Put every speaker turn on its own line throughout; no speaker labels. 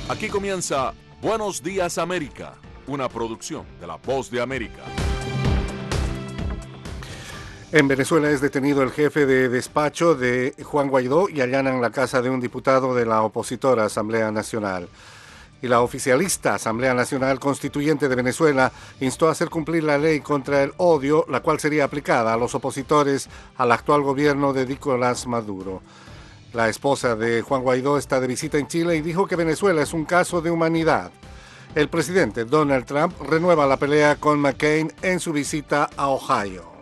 Aquí comienza Buenos Días América, una producción de La Voz de América.
En Venezuela es detenido el jefe de despacho de Juan Guaidó y allanan la casa de un diputado de la opositora Asamblea Nacional. Y la oficialista Asamblea Nacional Constituyente de Venezuela instó a hacer cumplir la ley contra el odio, la cual sería aplicada a los opositores al actual gobierno de Nicolás Maduro. La esposa de Juan Guaidó está de visita en Chile y dijo que Venezuela es un caso de humanidad. El presidente Donald Trump renueva la pelea con McCain en su visita a Ohio.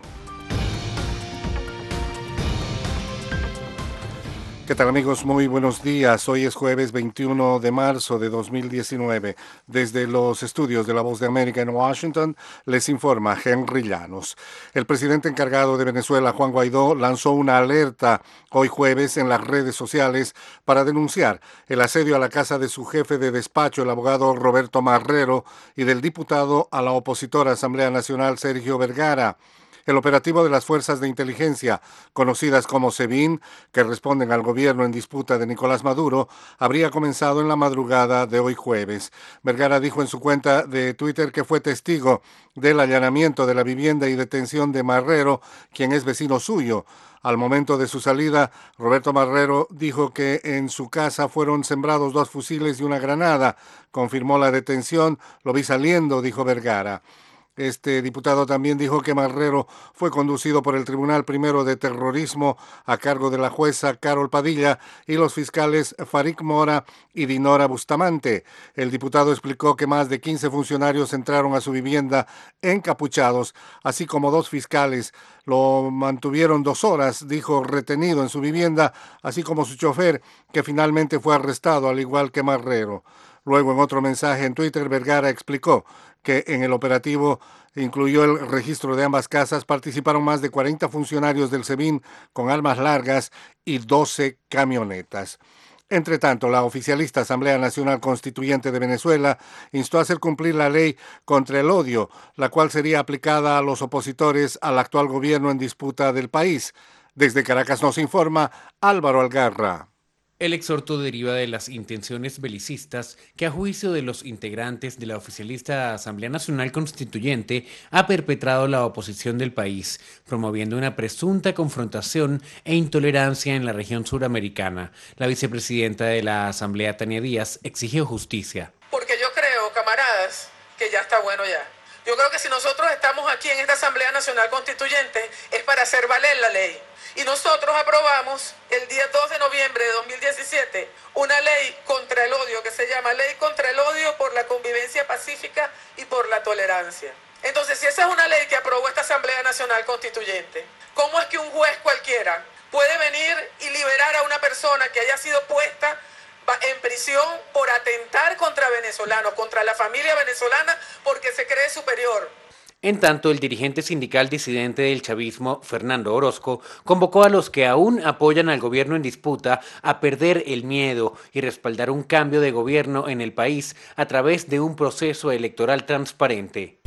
¿Qué tal, amigos? Muy buenos días. Hoy es jueves 21 de marzo de 2019. Desde los estudios de La Voz de América en Washington, les informa Henry Llanos. El presidente encargado de Venezuela, Juan Guaidó, lanzó una alerta hoy jueves en las redes sociales para denunciar el asedio a la casa de su jefe de despacho, el abogado Roberto Marrero, y del diputado a la opositora Asamblea Nacional, Sergio Vergara. El operativo de las fuerzas de inteligencia, conocidas como SEBIN, que responden al gobierno en disputa de Nicolás Maduro, habría comenzado en la madrugada de hoy jueves. Vergara dijo en su cuenta de Twitter que fue testigo del allanamiento de la vivienda y detención de Marrero, quien es vecino suyo. Al momento de su salida, Roberto Marrero dijo que en su casa fueron sembrados 2 fusiles y una granada. Confirmó la detención. Lo vi saliendo, dijo Vergara. Este diputado también dijo que Marrero fue conducido por el Tribunal Primero de Terrorismo a cargo de la jueza Carol Padilla y los fiscales Farik Mora y Dinora Bustamante. El diputado explicó que más de 15 funcionarios entraron a su vivienda encapuchados, así como 2 fiscales. Lo mantuvieron 2 horas, dijo, retenido en su vivienda, así como su chofer, que finalmente fue arrestado, al igual que Marrero. Luego, en otro mensaje en Twitter, Vergara explicó que en el operativo incluyó el registro de ambas casas. Participaron más de 40 funcionarios del SEBIN con armas largas y 12 camionetas. Entre tanto, la oficialista Asamblea Nacional Constituyente de Venezuela instó a hacer cumplir la ley contra el odio, la cual sería aplicada a los opositores al actual gobierno en disputa del país. Desde Caracas nos informa Álvaro Algarra.
El exhorto deriva de las intenciones belicistas que, a juicio de los integrantes de la oficialista Asamblea Nacional Constituyente, ha perpetrado la oposición del país, promoviendo una presunta confrontación e intolerancia en la región suramericana. La vicepresidenta de la Asamblea, Tania Díaz, exigió justicia.
Porque yo creo, camaradas, que ya está bueno ya. Yo creo que si nosotros estamos aquí en esta Asamblea Nacional Constituyente es para hacer valer la ley. Y nosotros aprobamos el día 2 de noviembre de 2017 una ley contra el odio que se llama Ley contra el Odio por la Convivencia Pacífica y por la Tolerancia. Entonces, si esa es una ley que aprobó esta Asamblea Nacional Constituyente, ¿cómo es que un juez cualquiera puede venir y liberar a una persona que haya sido puesta en prisión por atentar contra venezolanos, contra la familia venezolana, porque se cree superior?
En tanto, el dirigente sindical disidente del chavismo, Fernando Orozco, convocó a los que aún apoyan al gobierno en disputa a perder el miedo y respaldar un cambio de gobierno en el país a través de un proceso electoral transparente.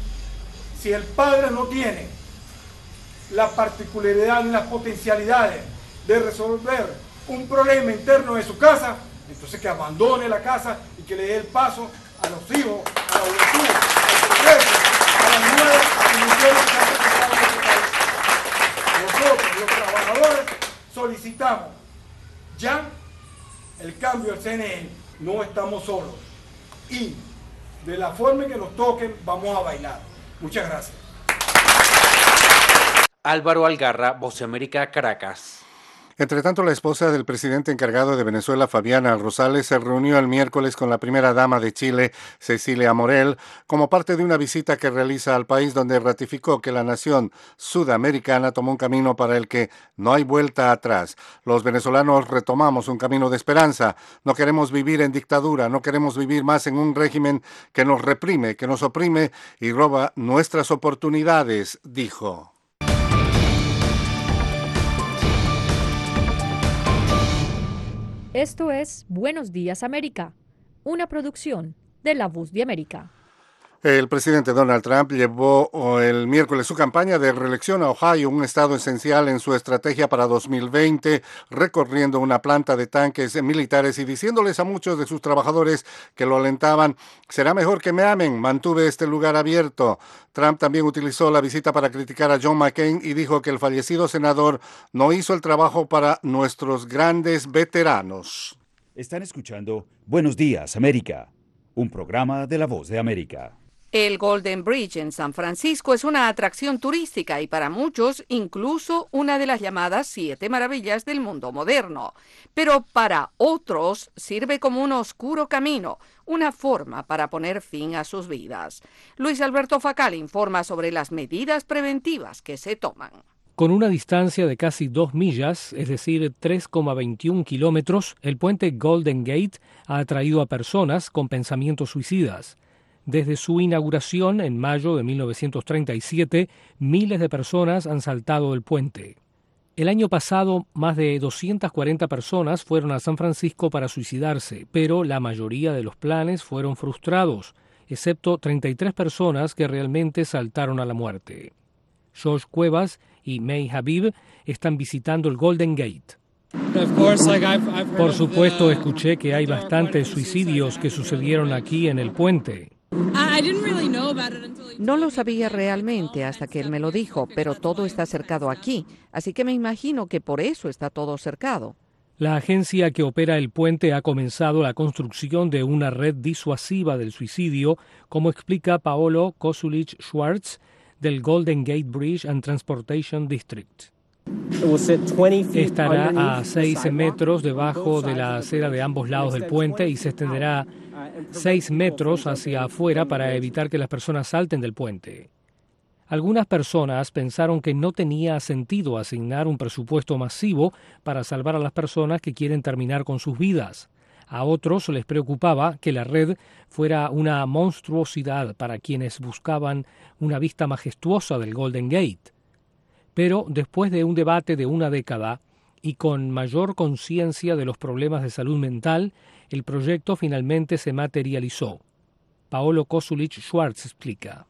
Si el padre no tiene la particularidad y las potencialidades de resolver un problema interno de su casa, entonces que abandone la casa y que le dé el paso a los hijos, a la juventud, al progreso, a las nuevas instituciones que han representado en este país. Nosotros, los trabajadores, solicitamos ya el cambio del CNE. No estamos solos. Y de la forma en que nos toquen, vamos a bailar. Muchas gracias.
Álvaro Algarra, Voz de América, Caracas.
Entre tanto, la esposa del presidente encargado de Venezuela, Fabiana Rosales, se reunió el miércoles con la primera dama de Chile, Cecilia Morel, como parte de una visita que realiza al país, donde ratificó que la nación sudamericana tomó un camino para el que no hay vuelta atrás. Los venezolanos retomamos un camino de esperanza. No queremos vivir en dictadura, no queremos vivir más en un régimen que nos reprime, que nos oprime y roba nuestras oportunidades, dijo.
Esto es Buenos Días América, una producción de La Voz de América.
El presidente Donald Trump llevó el miércoles su campaña de reelección a Ohio, un estado esencial en su estrategia para 2020, recorriendo una planta de tanques militares y diciéndoles a muchos de sus trabajadores que lo alentaban: será mejor que me amen, mantuve este lugar abierto. Trump también utilizó la visita para criticar a John McCain y dijo que el fallecido senador no hizo el trabajo para nuestros grandes veteranos.
Están escuchando Buenos Días, América, un programa de La Voz de América.
El Golden Bridge en San Francisco es una atracción turística y para muchos incluso una de las llamadas 7 maravillas del mundo moderno. Pero para otros sirve como un oscuro camino, una forma para poner fin a sus vidas. Luis Alberto Facal informa sobre las medidas preventivas que se toman.
Con una distancia de casi 2 millas, es decir, 3,21 kilómetros, el puente Golden Gate ha atraído a personas con pensamientos suicidas. Desde su inauguración en mayo de 1937, miles de personas han saltado el puente. El año pasado, más de 240 personas fueron a San Francisco para suicidarse, pero la mayoría de los planes fueron frustrados, excepto 33 personas que realmente saltaron a la muerte. Josh Cuevas y May Habib están visitando el Golden Gate. Por supuesto, escuché que hay bastantes suicidios que sucedieron aquí en el puente.
No lo sabía realmente hasta que él me lo dijo, pero todo está cercado aquí, así que me imagino que por eso está todo cercado.
La agencia que opera el puente ha comenzado la construcción de una red disuasiva del suicidio, como explica Paolo Kosulich-Schwartz del Golden Gate Bridge and Transportation District. Estará a 6 metros debajo de la acera de ambos lados del puente y se extenderá 6 metros hacia afuera para evitar que las personas salten del puente. Algunas personas pensaron que no tenía sentido asignar un presupuesto masivo para salvar a las personas que quieren terminar con sus vidas. A otros les preocupaba que la red fuera una monstruosidad para quienes buscaban una vista majestuosa del Golden Gate. Pero después de un debate de una década y con mayor conciencia de los problemas de salud mental, el proyecto finalmente se materializó. Paolo Kosulich-Schwartz explica.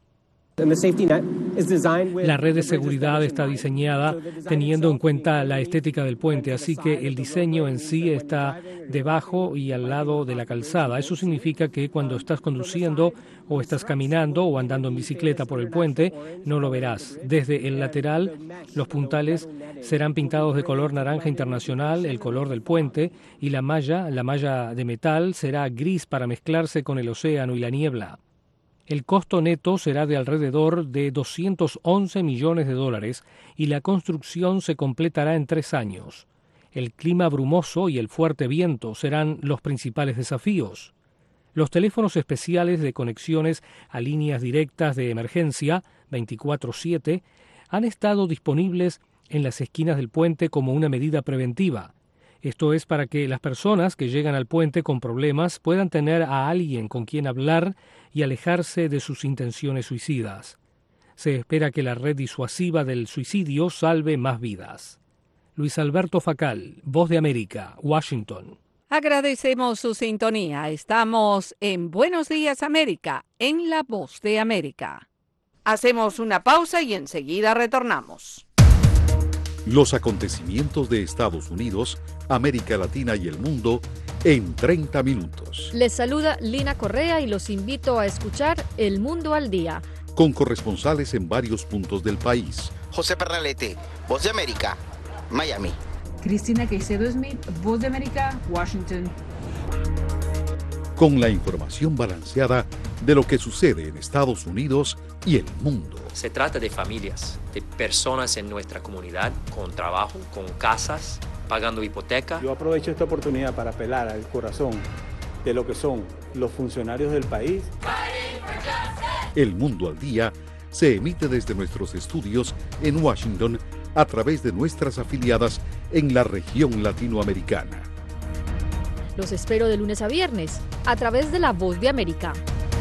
La red de seguridad está diseñada teniendo en cuenta la estética del puente, así que el diseño en sí está debajo y al lado de la calzada. Eso significa que cuando estás conduciendo o estás caminando o andando en bicicleta por el puente, no lo verás. Desde el lateral, los puntales serán pintados de color naranja internacional, el color del puente, y la malla de metal será gris para mezclarse con el océano y la niebla. El costo neto será de alrededor de $211 millones y la construcción se completará en 3 años. El clima brumoso y el fuerte viento serán los principales desafíos. Los teléfonos especiales de conexiones a líneas directas de emergencia 24/7 han estado disponibles en las esquinas del puente como una medida preventiva. Esto es para que las personas que llegan al puente con problemas puedan tener a alguien con quien hablar y alejarse de sus intenciones suicidas. Se espera que la red disuasiva del suicidio salve más vidas. Luis Alberto Facal, Voz de América, Washington.
Agradecemos su sintonía. Estamos en Buenos Días América, en La Voz de América. Hacemos una pausa y enseguida retornamos.
Los acontecimientos de Estados Unidos, América Latina y el mundo en 30 minutos.
Les saluda Lina Correa y los invito a escuchar El Mundo al Día.
Con corresponsales en varios puntos del país.
José Pernalete, Voz de América, Miami.
Cristina Caicedo Smith, Voz de América, Washington.
Con la información balanceada de lo que sucede en Estados Unidos y el mundo.
Se trata de familias, de personas en nuestra comunidad, con trabajo, con casas, pagando hipoteca.
Yo aprovecho esta oportunidad para apelar al corazón de lo que son los funcionarios del país.
El Mundo al Día se emite desde nuestros estudios en Washington a través de nuestras afiliadas en la región latinoamericana.
Los espero de lunes a viernes a través de La Voz de América.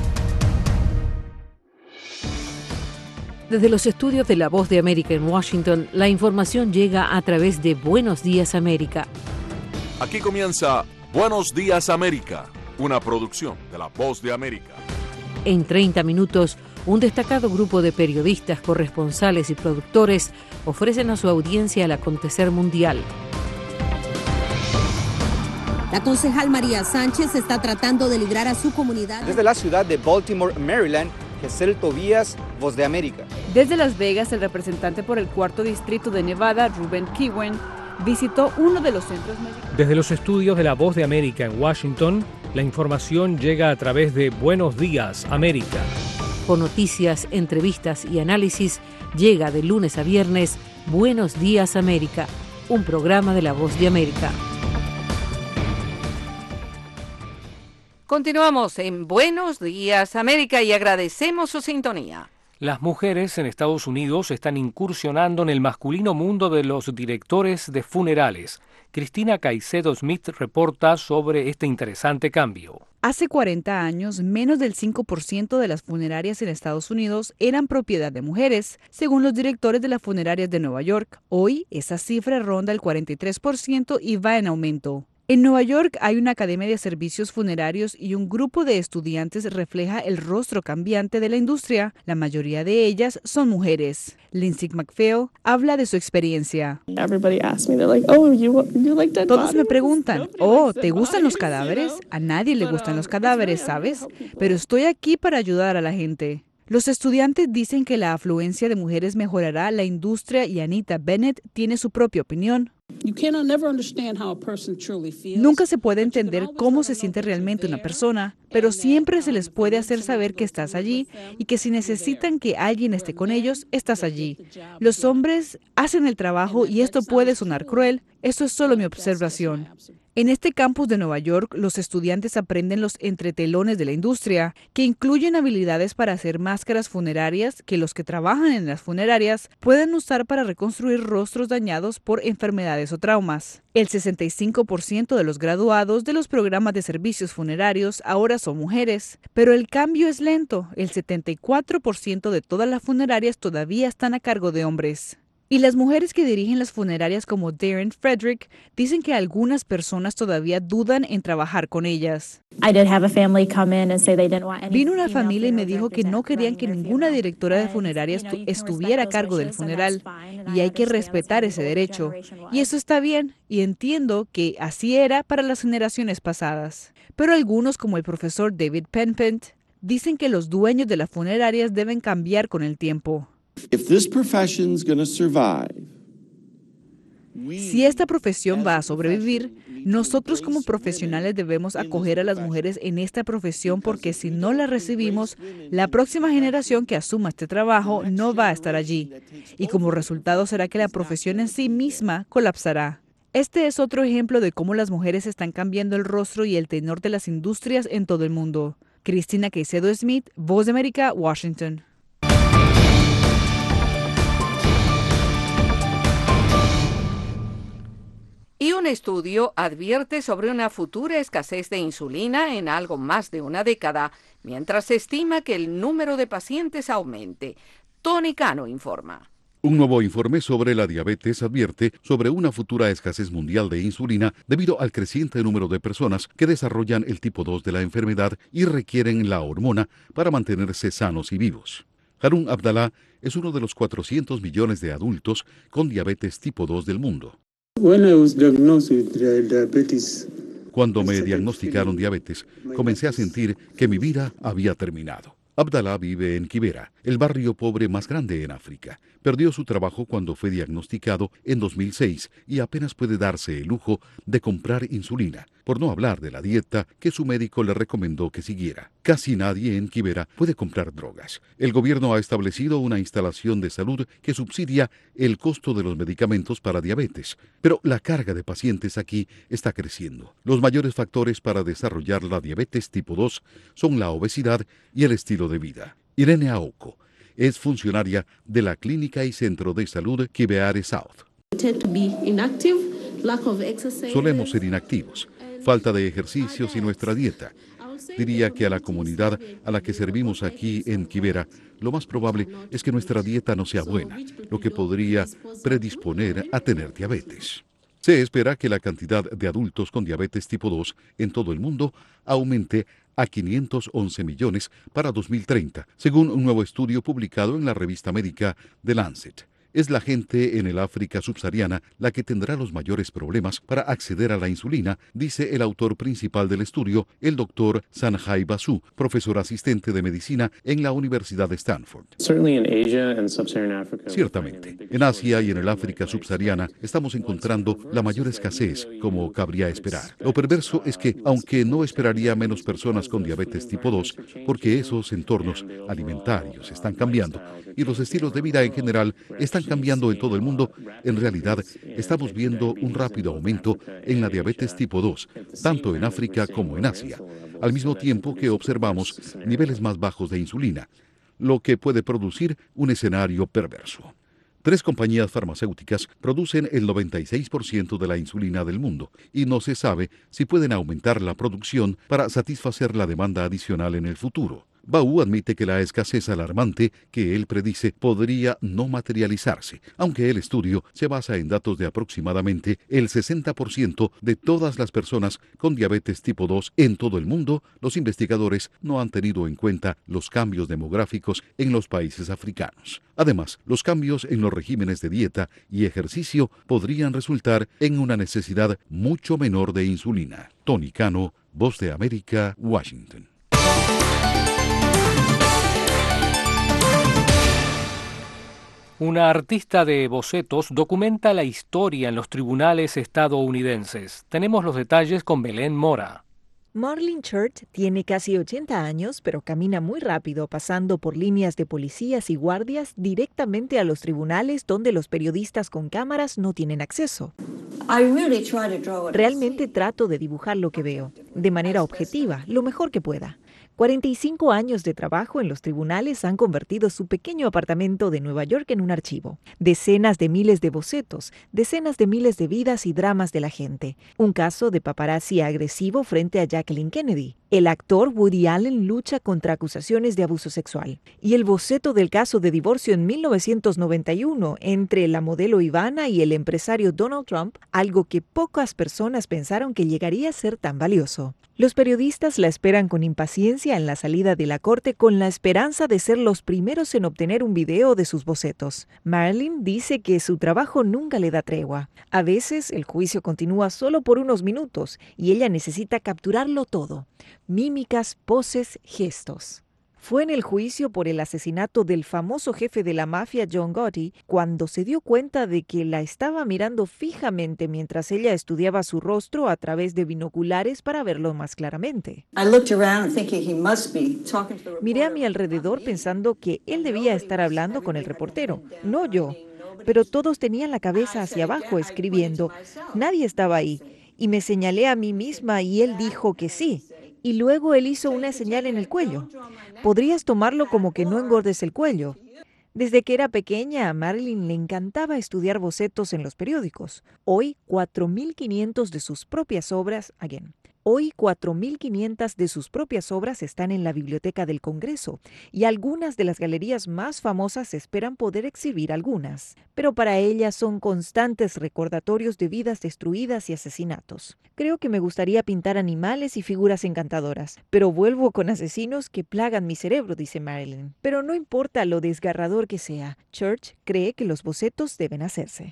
Desde los estudios de La Voz de América en Washington, la información llega a través de Buenos Días América.
Aquí comienza Buenos Días América, una producción de La Voz de América.
En 30 minutos, un destacado grupo de periodistas, corresponsales y productores ofrecen a su audiencia el acontecer mundial.
La concejal María Sánchez está tratando de librar a su comunidad.
Desde la ciudad de Baltimore, Maryland, Gesell Tobías, Voz de América.
Desde Las Vegas, el representante por el 4º distrito de Nevada, Ruben Kiwen, visitó uno de los centros médicos.
Desde los estudios de La Voz de América en Washington, la información llega a través de Buenos Días, América.
Con noticias, entrevistas y análisis, llega de lunes a viernes Buenos Días, América, un programa de La Voz de América.
Continuamos en Buenos Días, América, y agradecemos su sintonía.
Las mujeres en Estados Unidos están incursionando en el masculino mundo de los directores de funerales. Cristina Caicedo Smith reporta sobre este interesante cambio.
Hace 40 años, menos del 5% de las funerarias en Estados Unidos eran propiedad de mujeres, según los directores de las funerarias de Nueva York. Hoy, esa cifra ronda el 43% y va en aumento. En Nueva York hay una academia de servicios funerarios y un grupo de estudiantes refleja el rostro cambiante de la industria. La mayoría de ellas son mujeres. Lindsay McPhail habla de su experiencia. Todos me preguntan, ¿te gustan los cadáveres? A nadie le gustan los cadáveres, ¿sabes? Pero estoy aquí para ayudar a la gente. Los estudiantes dicen que la afluencia de mujeres mejorará la industria y Anita Bennett tiene su propia opinión. Nunca se puede entender cómo se siente realmente una persona, pero siempre se les puede hacer saber que estás allí y que si necesitan que alguien esté con ellos, estás allí. Los hombres hacen el trabajo y esto puede sonar cruel, eso es solo mi observación. En este campus de Nueva York, los estudiantes aprenden los entretelones de la industria, que incluyen habilidades para hacer máscaras funerarias que los que trabajan en las funerarias pueden usar para reconstruir rostros dañados por enfermedades o traumas. El 65% de los graduados de los programas de servicios funerarios ahora son mujeres, pero el cambio es lento. El 74% de todas las funerarias todavía están a cargo de hombres. Y las mujeres que dirigen las funerarias como Darren Frederick dicen que algunas personas todavía dudan en trabajar con ellas. Vino una familia y me dijo que no querían que ninguna directora de funerarias estuviera a cargo del funeral y hay que respetar ese derecho. Y eso está bien y entiendo que así era para las generaciones pasadas. Pero algunos, como el profesor David Penpent, dicen que los dueños de las funerarias deben cambiar con el tiempo. Si esta profesión va a sobrevivir, nosotros como profesionales debemos acoger a las mujeres en esta profesión porque si no las recibimos, la próxima generación que asuma este trabajo no va a estar allí y como resultado será que la profesión en sí misma colapsará. Este es otro ejemplo de cómo las mujeres están cambiando el rostro y el tenor de las industrias en todo el mundo. Cristina Caicedo Smith, Voz de América, Washington.
Y un estudio advierte sobre una futura escasez de insulina en algo más de una década, mientras se estima que el número de pacientes aumente. Tony Cano informa.
Un nuevo informe sobre la diabetes advierte sobre una futura escasez mundial de insulina debido al creciente número de personas que desarrollan el tipo 2 de la enfermedad y requieren la hormona para mantenerse sanos y vivos. Harun Abdallah es uno de los 400 millones de adultos con diabetes tipo 2 del mundo. Cuando me diagnosticaron diabetes, comencé a sentir que mi vida había terminado. Abdallah vive en Kibera, el barrio pobre más grande en África. Perdió su trabajo cuando fue diagnosticado en 2006 y apenas puede darse el lujo de comprar insulina, por no hablar de la dieta que su médico le recomendó que siguiera. Casi nadie en Kibera puede comprar drogas. El gobierno ha establecido una instalación de salud que subsidia el costo de los medicamentos para diabetes, pero la carga de pacientes aquí está creciendo. Los mayores factores para desarrollar la diabetes tipo 2 son la obesidad y el estilo de vida. Irene Aoko es funcionaria de la Clínica y Centro de Salud Kibeare South. Solemos ser inactivos, falta de ejercicios y nuestra dieta. Diría que a la comunidad a la que servimos aquí en Kibera, lo más probable es que nuestra dieta no sea buena, lo que podría predisponer a tener diabetes. Se espera que la cantidad de adultos con diabetes tipo 2 en todo el mundo aumente a 511 millones para 2030, según un nuevo estudio publicado en la revista médica The Lancet. Es la gente en el África subsahariana la que tendrá los mayores problemas para acceder a la insulina, dice el autor principal del estudio, el doctor Sanjay Basu, profesor asistente de medicina en la Universidad de Stanford. Ciertamente, en Asia y en el África subsahariana estamos encontrando la mayor escasez, como cabría esperar. Lo perverso es que, aunque no esperaría menos personas con diabetes tipo 2, porque esos entornos alimentarios están cambiando y los estilos de vida en general están cambiando en todo el mundo, en realidad estamos viendo un rápido aumento en la diabetes tipo 2, tanto en África como en Asia, al mismo tiempo que observamos niveles más bajos de insulina, lo que puede producir un escenario perverso. 3 compañías farmacéuticas producen el 96% de la insulina del mundo y no se sabe si pueden aumentar la producción para satisfacer la demanda adicional en el futuro. Baú admite que la escasez alarmante que él predice podría no materializarse, aunque el estudio se basa en datos de aproximadamente el 60% de todas las personas con diabetes tipo 2 en todo el mundo. Los investigadores no han tenido en cuenta los cambios demográficos en los países africanos. Además, los cambios en los regímenes de dieta y ejercicio podrían resultar en una necesidad mucho menor de insulina. Tony Cano, Voz de América, Washington.
Una artista de bocetos documenta la historia en los tribunales estadounidenses. Tenemos los detalles con Belén Mora.
Marlene Church tiene casi 80 años, pero camina muy rápido, pasando por líneas de policías y guardias directamente a los tribunales donde los periodistas con cámaras no tienen acceso. Realmente trato de dibujar lo que veo, de manera objetiva, lo mejor que pueda. 45 años de trabajo en los tribunales han convertido su pequeño apartamento de Nueva York en un archivo. Decenas de miles de bocetos, decenas de miles de vidas y dramas de la gente. Un caso de paparazzi agresivo frente a Jacqueline Kennedy. El actor Woody Allen lucha contra acusaciones de abuso sexual. Y el boceto del caso de divorcio en 1991 entre la modelo Ivana y el empresario Donald Trump, algo que pocas personas pensaron que llegaría a ser tan valioso. Los periodistas la esperan con impaciencia en la salida de la corte con la esperanza de ser los primeros en obtener un video de sus bocetos. Marilyn dice que su trabajo nunca le da tregua. A veces el juicio continúa solo por unos minutos y ella necesita capturarlo todo. Mímicas, poses, gestos. Fue en el juicio por el asesinato del famoso jefe de la mafia John Gotti cuando se dio cuenta de que la estaba mirando fijamente mientras ella estudiaba su rostro a través de binoculares para verlo más claramente. Miré a mi alrededor pensando que él debía estar hablando con el reportero, no yo. Pero todos tenían la cabeza hacia abajo escribiendo. Nadie estaba ahí. Y me señalé a mí misma y él dijo que sí. Y luego él hizo una señal en el cuello. Podrías tomarlo como que no engordes el cuello. Desde que era pequeña, a Marilyn le encantaba estudiar bocetos en los periódicos. Hoy, 4.500 de sus propias obras, Hoy 4.500 de sus propias obras están en la Biblioteca del Congreso y algunas de las galerías más famosas esperan poder exhibir algunas. Pero para ella son constantes recordatorios de vidas destruidas y asesinatos. Creo que me gustaría pintar animales y figuras encantadoras, pero vuelvo con asesinos que plagan mi cerebro, dice Marilyn. Pero no importa lo desgarrador que sea, Church cree que los bocetos deben hacerse.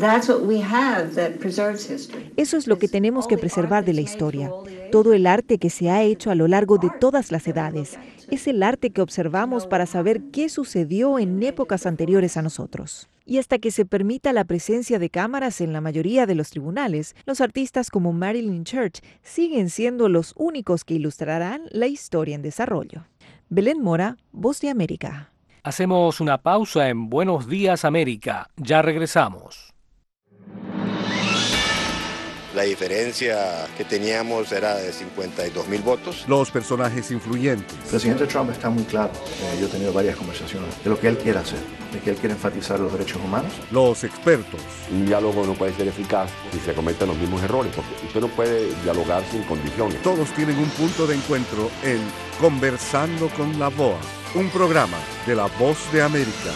Eso es lo que tenemos que preservar de la historia. Todo el arte que se ha hecho a lo largo de todas las edades. Es el arte que observamos para saber qué sucedió en épocas anteriores a nosotros. Y hasta que se permita la presencia de cámaras en la mayoría de los tribunales, los artistas como Marilyn Church siguen siendo los únicos que ilustrarán la historia en desarrollo. Belén Mora, Voz de América.
Hacemos una pausa en Buenos Días América. Ya regresamos.
La diferencia que teníamos era de 52.000 votos.
Los personajes influyentes.
El presidente Trump está muy claro. Yo he tenido varias conversaciones de lo que él quiere hacer, de que él quiere enfatizar los derechos humanos.
Los expertos.
Un diálogo no puede ser eficaz si se cometen los mismos errores, porque usted no puede dialogar sin condiciones.
Todos tienen un punto de encuentro en Conversando con la VOA, un programa de La Voz de América.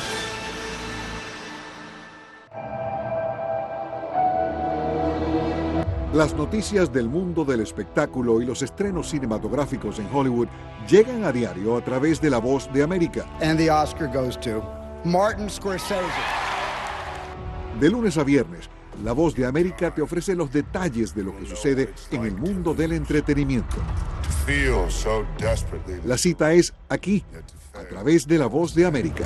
Las noticias del mundo del espectáculo y los estrenos cinematográficos en Hollywood llegan a diario a través de La Voz de América.
And the Oscar goes to Martin Scorsese.
De lunes a viernes, La Voz de América te ofrece los detalles de lo que sucede en el mundo del entretenimiento. La cita es aquí, a través de La Voz de América.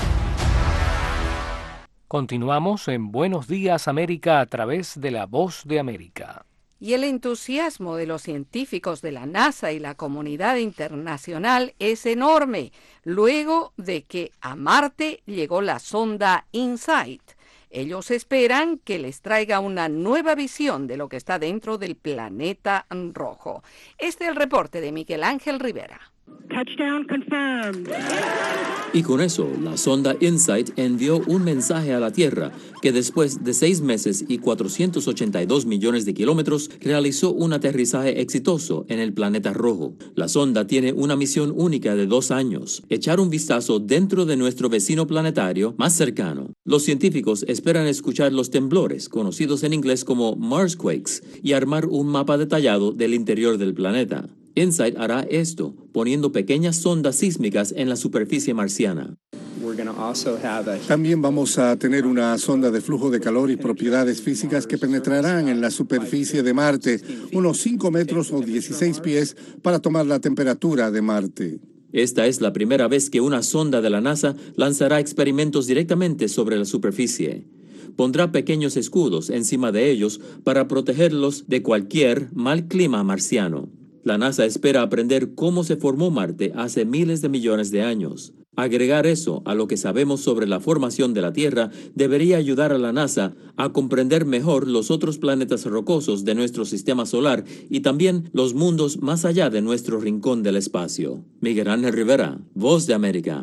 Continuamos en Buenos Días América a través de La Voz de América.
Y el entusiasmo de los científicos de la NASA y la comunidad internacional es enorme, luego de que a Marte llegó la sonda InSight. Ellos esperan que les traiga una nueva visión de lo que está dentro del planeta rojo. Este es el reporte de Miguel Ángel Rivera.
Touchdown confirmed.
Y con eso, la sonda InSight envió un mensaje a la Tierra que después de 6 meses y 482 millones de kilómetros realizó un aterrizaje exitoso en el planeta rojo. La sonda tiene una misión única de 2 años: echar un vistazo dentro de nuestro vecino planetario más cercano. Los científicos esperan escuchar los temblores, conocidos en inglés como Marsquakes, y armar un mapa detallado del interior del planeta. InSight hará esto, poniendo pequeñas sondas sísmicas en la superficie marciana.
También vamos a tener una sonda de flujo de calor y propiedades físicas que penetrarán en la superficie de Marte, unos 5 metros o 16 pies, para tomar la temperatura de Marte.
Esta es la primera vez que una sonda de la NASA lanzará experimentos directamente sobre la superficie. Pondrá pequeños escudos encima de ellos para protegerlos de cualquier mal clima marciano. La NASA espera aprender cómo se formó Marte hace miles de millones de años. Agregar eso a lo que sabemos sobre la formación de la Tierra debería ayudar a la NASA a comprender mejor los otros planetas rocosos de nuestro sistema solar y también los mundos más allá de nuestro rincón del espacio. Miguel Ángel Rivera, Voz de América.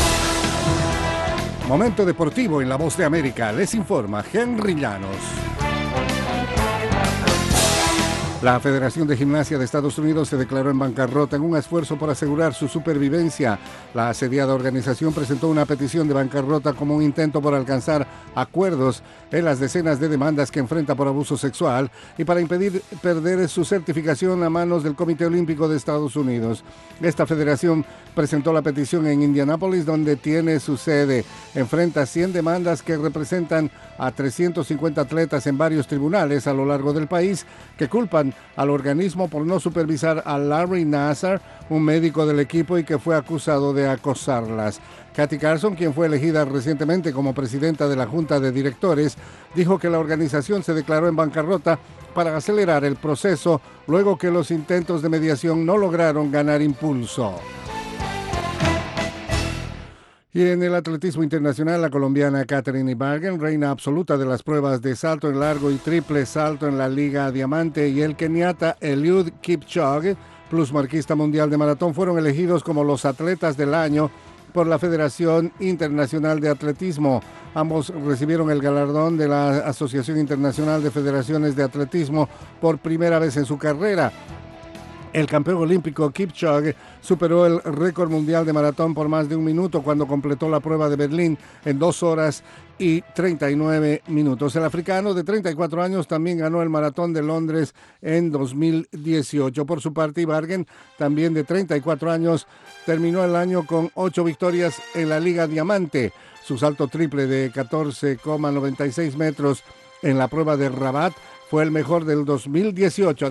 Momento deportivo en La Voz de América. Les informa Henry Llanos. La Federación de Gimnasia de Estados Unidos se declaró en bancarrota en un esfuerzo por asegurar su supervivencia. La asediada organización presentó una petición de bancarrota como un intento por alcanzar acuerdos en las decenas de demandas que enfrenta por abuso sexual y para impedir perder su certificación a manos del Comité Olímpico de Estados Unidos. Esta federación presentó la petición en Indianápolis, donde tiene su sede. Enfrenta 100 demandas que representan a 350 atletas en varios tribunales a lo largo del país que culpan al organismo por no supervisar a Larry Nassar, un médico del equipo y que fue acusado de acosarlas. Kathy Carson, quien fue elegida recientemente como presidenta de la Junta de Directores, dijo que la organización se declaró en bancarrota para acelerar el proceso luego que los intentos de mediación no lograron ganar impulso. Y en el atletismo internacional, la colombiana Katherine Ibargüen, reina absoluta de las pruebas de salto en largo y triple salto en la Liga Diamante, y el keniata Eliud Kipchoge, plusmarquista mundial de maratón, fueron elegidos como los atletas del año por la Federación Internacional de Atletismo. Ambos recibieron el galardón de la Asociación Internacional de Federaciones de Atletismo por primera vez en su carrera. El campeón olímpico Kipchoge superó el récord mundial de maratón por más de 1 minuto cuando completó la prueba de Berlín en 2 horas y 39 minutos. El africano de 34 años también ganó el maratón de Londres en 2018. Por su parte, Ibargüen, también de 34 años, terminó el año con 8 victorias en la Liga Diamante. Su salto triple de 14,96 metros en la prueba de Rabat fue el mejor del 2018.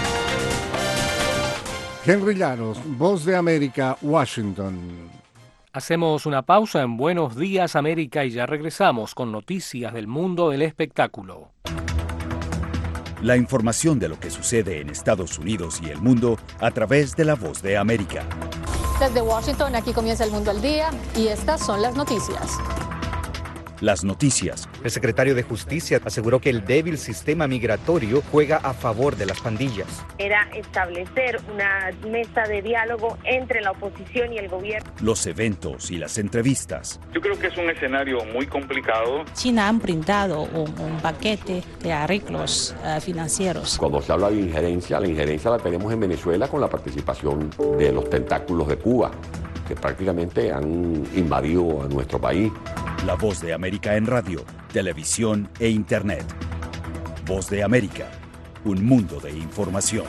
Henry Llanos, Voz de América, Washington.
Hacemos una pausa en Buenos Días América y ya regresamos con noticias del mundo del espectáculo.
La información de lo que sucede en Estados Unidos y el mundo a través de La Voz de América.
Desde Washington, aquí comienza El Mundo al Día y estas son las noticias.
Las noticias.
El secretario de Justicia aseguró que el débil sistema migratorio juega a favor de las pandillas.
Era establecer una mesa de diálogo entre la oposición y el gobierno.
Los eventos y las entrevistas.
Yo creo que es un escenario muy complicado.
China han brindado un paquete de arreglos financieros.
Cuando se habla de injerencia, la injerencia la tenemos en Venezuela con la participación de los tentáculos de Cuba, que prácticamente han invadido a nuestro país.
La Voz de América en radio, televisión e internet. Voz de América, un mundo de información.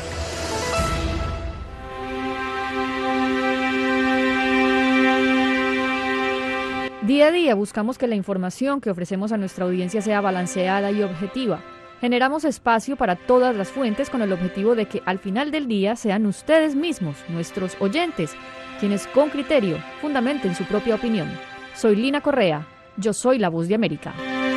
Día a día buscamos que la información que ofrecemos a nuestra audiencia sea balanceada y objetiva. Generamos espacio para todas las fuentes con el objetivo de que al final del día sean ustedes mismos, nuestros oyentes, quienes con criterio fundamenten su propia opinión. Soy Lina Correa, yo soy La Voz de América.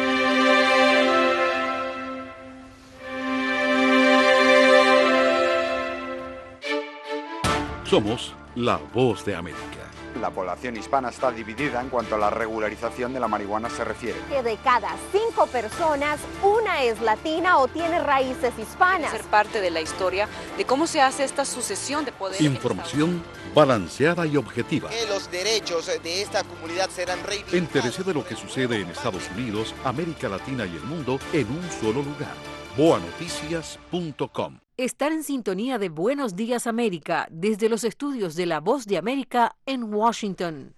Somos La Voz de América.
La población hispana está dividida en cuanto a la regularización de la marihuana se refiere.
Que de cada 5 personas, una es latina o tiene raíces hispanas.
Ser parte de la historia de cómo se hace esta sucesión de poder.
Información balanceada y objetiva.
Que los derechos de esta comunidad serán reivindicados.
Entérese de lo que sucede en Estados Unidos, América Latina y el mundo en un solo lugar. boanoticias.com.
Estar en sintonía de Buenos Días América desde los estudios de La Voz de América en Washington.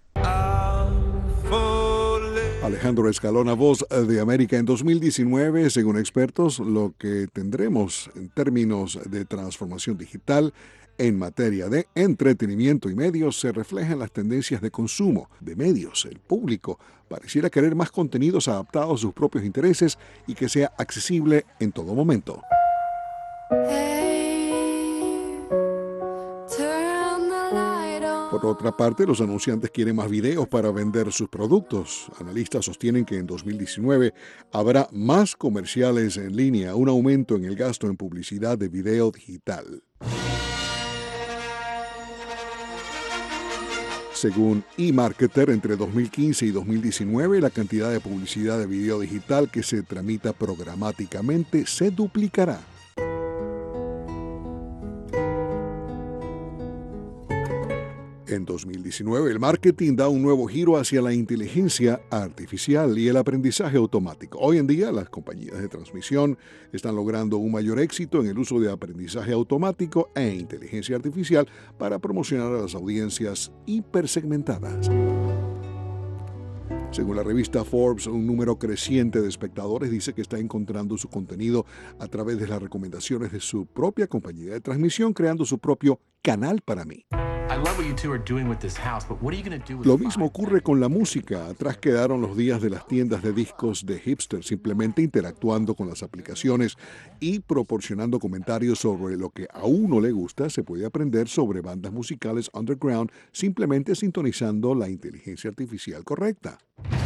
Alejandro Escalona, Voz de América. En 2019, según expertos, lo que tendremos en términos de transformación digital en materia de entretenimiento y medios se refleja en las tendencias de consumo de medios. El público pareciera querer más contenidos adaptados a sus propios intereses y que sea accesible en todo momento. Por otra parte, los anunciantes quieren más videos para vender sus productos. Analistas sostienen que en 2019 habrá más comerciales en línea, un aumento en el gasto en publicidad de video digital. Según eMarketer, entre 2015 y 2019, la cantidad de publicidad de video digital que se tramita programáticamente se duplicará. En 2019, el marketing da un nuevo giro hacia la inteligencia artificial y el aprendizaje automático. Hoy en día, las compañías de transmisión están logrando un mayor éxito en el uso de aprendizaje automático e inteligencia artificial para promocionar a las audiencias hipersegmentadas. Según la revista Forbes, un número creciente de espectadores dice que está encontrando su contenido a través de las recomendaciones de su propia compañía de transmisión, creando su propio canal para mí. Lo mismo ocurre con la música. Atrás quedaron los días de las tiendas de discos de hipsters, simplemente interactuando con las aplicaciones y proporcionando comentarios sobre lo que a uno le gusta. Se puede aprender sobre bandas musicales underground simplemente sintonizando la inteligencia artificial correcta.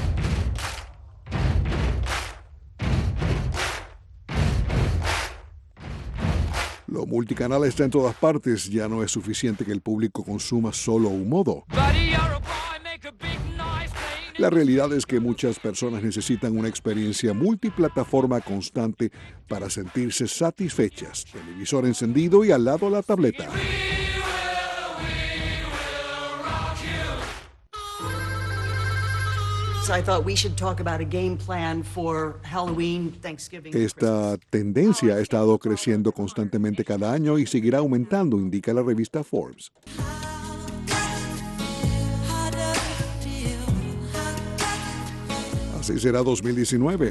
Lo multicanal está en todas partes. Ya no es suficiente que el público consuma solo un modo. La realidad es que muchas personas necesitan una experiencia multiplataforma constante para sentirse satisfechas. Televisor encendido y al lado la tableta. Esta tendencia ha estado creciendo constantemente cada año y seguirá aumentando, indica la revista Forbes. Así será 2019.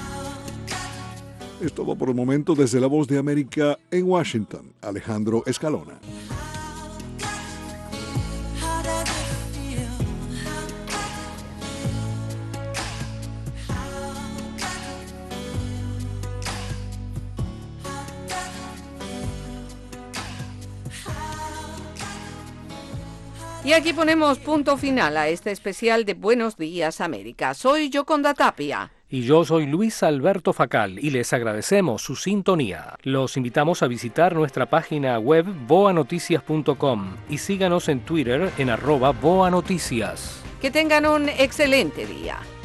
Es todo por el momento desde La Voz de América en Washington. Alejandro Escalona.
Y aquí ponemos punto final a este especial de Buenos Días América. Soy Yoconda Tapia.
Y yo soy Luis Alberto Facal y les agradecemos su sintonía. Los invitamos a visitar nuestra página web boanoticias.com y síganos en Twitter en @boanoticias.
Que tengan un excelente día.